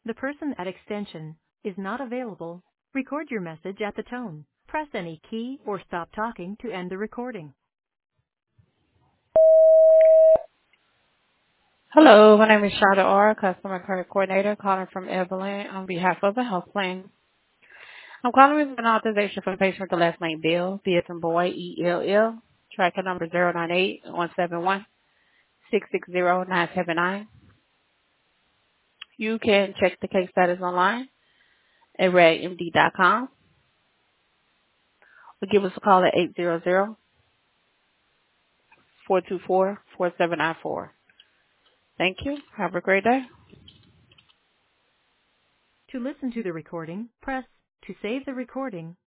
The person at extension is not available. Record your message at the tone. Press any key or stop talking to end the recording. Hello, my name is Shada R, Customer Care Coordinator, calling from Evelyn on behalf of the health plan. I'm calling with an authorization for the patient with the last name Bill, B as in boy, E-L-L, tracker number 098-171-660-979. You can check the case status online at redmd.com or give us a call at 800-424-4794. Thank you. Have a great day. To listen to the recording, press to save the recording,